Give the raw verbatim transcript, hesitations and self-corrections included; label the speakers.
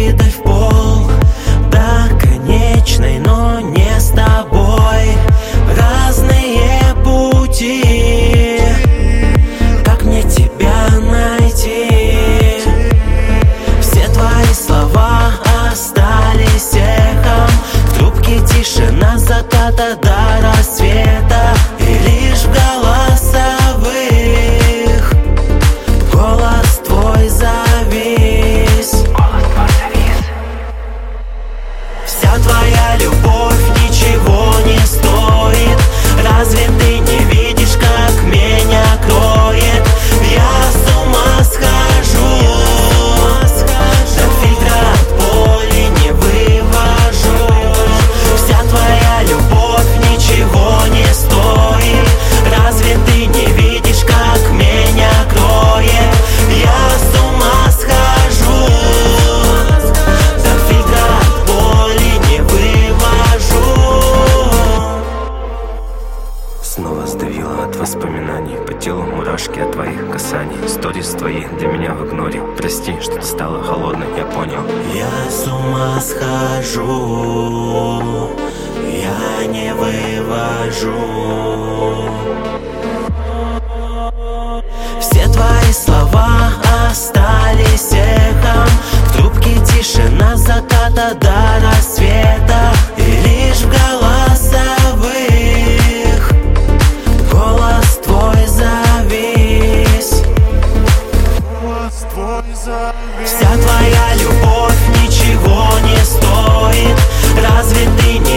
Speaker 1: обидой в пол до конечной, но не с тобой. Разные пути, как мне тебя найти? Все твои слова остались эхом, в трубке тишина заката до рассвета. И лишь в голосовых голос твой завис. Вся твоя любовь ничего не стоит. Разве ты не видишь, как меня кроет? Я с ума схожу, до фильтра от боли не вывожу. Вся твоя любовь ничего не стоит. Разве ты не видишь, как меня кроет? Я с ума схожу, до фильтра от боли не вывожу.
Speaker 2: Снова сдавило от воспоминаний, по телу мурашки от твоих касаний. Сторис твои для меня в игноре. Прости, что ты стала холодной, я понял.
Speaker 1: Я с ума схожу, я не вывожу. Все твои слова остались эхом, в трубке тишина заката до рассвета. И лишь в голосовых голос твой завис. Вся твоя любовь ничего не стоит. Разве ты не